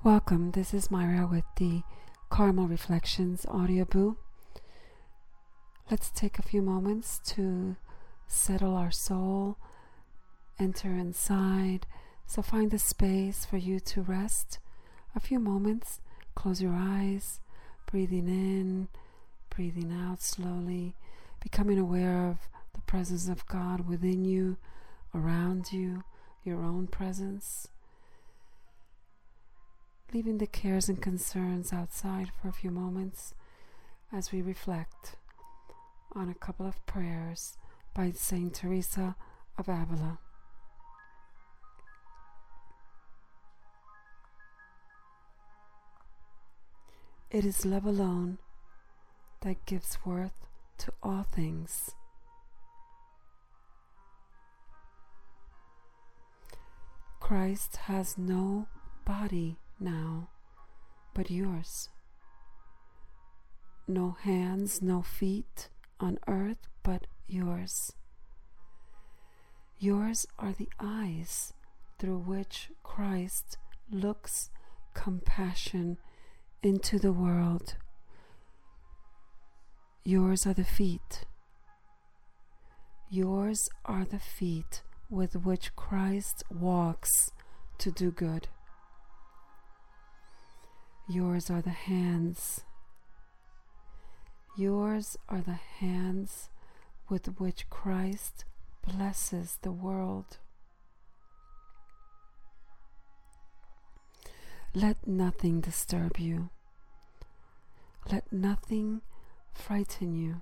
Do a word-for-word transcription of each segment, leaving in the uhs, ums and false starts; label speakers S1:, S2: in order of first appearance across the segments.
S1: Welcome, this is Myra with the Carmel Reflections Audioboo. Let's take a few moments to settle our soul, enter inside. So find a space for you to rest. A few moments, close your eyes, breathing in, breathing out slowly, becoming aware of the presence of God within you, around you, your own presence. Leaving the cares and concerns outside for a few moments as we reflect on a couple of prayers by Saint Teresa of Avila. It is love alone that gives worth to all things. Christ has no body now but yours. No hands, no feet on earth but yours. Yours are the eyes through which Christ looks compassion into the world. Yours are the feet. Yours are the feet with which Christ walks to do good. Yours are the hands. Yours are the hands with which Christ blesses the world. Let nothing disturb you. Let nothing frighten you.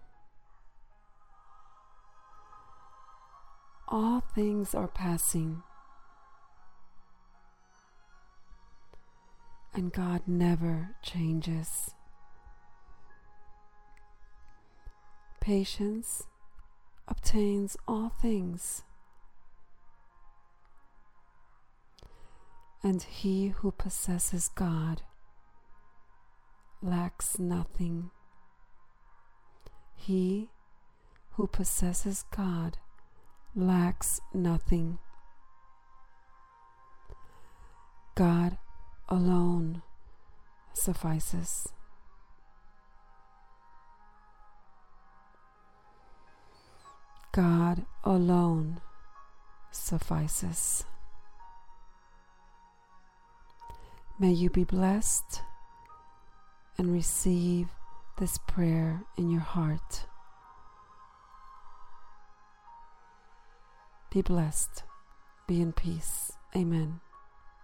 S1: All things are passing, and God never changes. Patience obtains all things, and he who possesses God lacks nothing. He who possesses God lacks nothing. God alone suffices. God alone suffices. May you be blessed and receive this prayer in your heart. Be blessed. Be in peace. Amen.